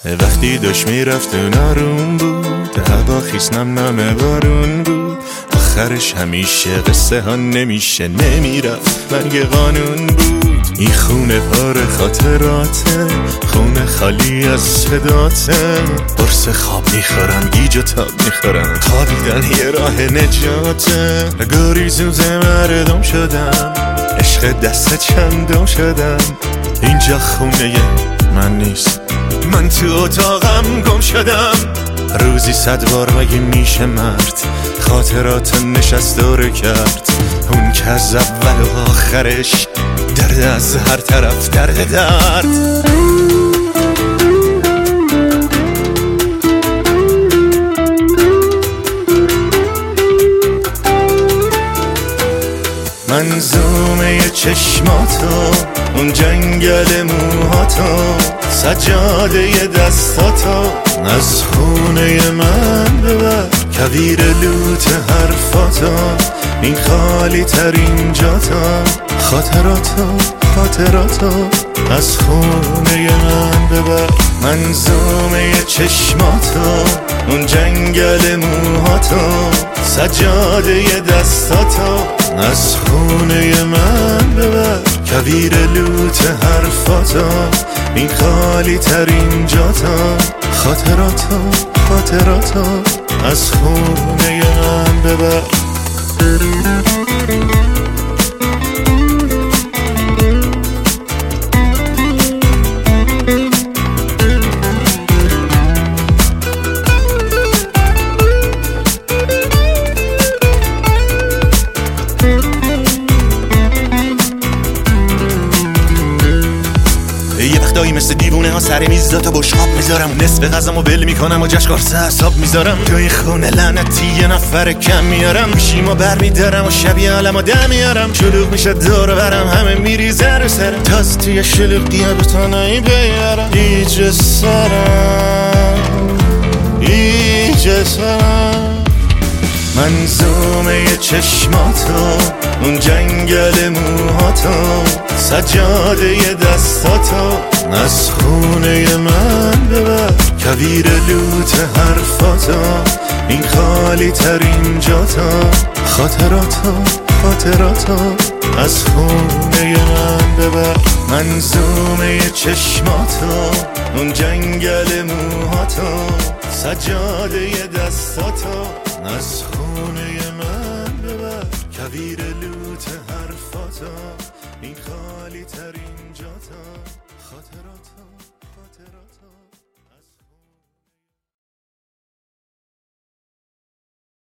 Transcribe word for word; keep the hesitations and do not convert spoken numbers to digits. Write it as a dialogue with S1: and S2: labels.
S1: وقتی داشت میرفت نارون بود، هوا خیس نم نم بارون بود. آخرش همیشه قصه ها نمیشه، نمیرفت مرگ قانون بود. این خونه پر خاطراته، خونه خالی از صداته. قرص خواب میخورم، گیج و تاب میخورم، خوابیدن یه راه نجاته. گریزوز مردم شدم، عشق دست چندم شدم. اینجا خونه من نیست، من تو اتاقم گم شدم. روزی صد بار مگه میشه مرد خاطرات نشست داره کرد؟ اون که از اول و آخرش درد، از هر طرف درد درد. منظومه چشماتو، اون جنگل موهاتو، سجاده دستاتو از خونه من ببر. کویر لوت حرفاتو، این خالی ترین جاتا. خاطراتو خاطراتو از خونه من ببر. منظومه چشماتو، اون جنگل موهاتو، سجاده دستاتو از خونه من ببر. کویر لوت حرفاتو، این خالی ترین جاتا. خاطراتو خاطراتو از خونه من ببر. یه وقتایی مثل دیوونه ها سر میز تا بشقاب میذارم، نصف غذامو ول میکنم و جشن قرص حساب میذارم. تو این خونه لعنتی یه نفر کم میارم، گوشیمو بر میدارم و شبیه عالمو دم میارم. شلوغ میشه دور برم، همه میریزه رو سرم، تاز توی شلوغی ها بتونایی بیارم. ایجه سرم ایجه سرم. منظومه چشماتو، اون جنگل موهاتو، سجاده دستاتو از خونه من ببر. کویر لوت حرفاتو، این خالی ترین جاتا. خاطراتو خاطراتو از خونه من ببر. منظومه چشماتو، اون جنگل موهاتو، سجاده دستاتو از خونه من ببر. کویر لوت حرفاتو، این خالی ترین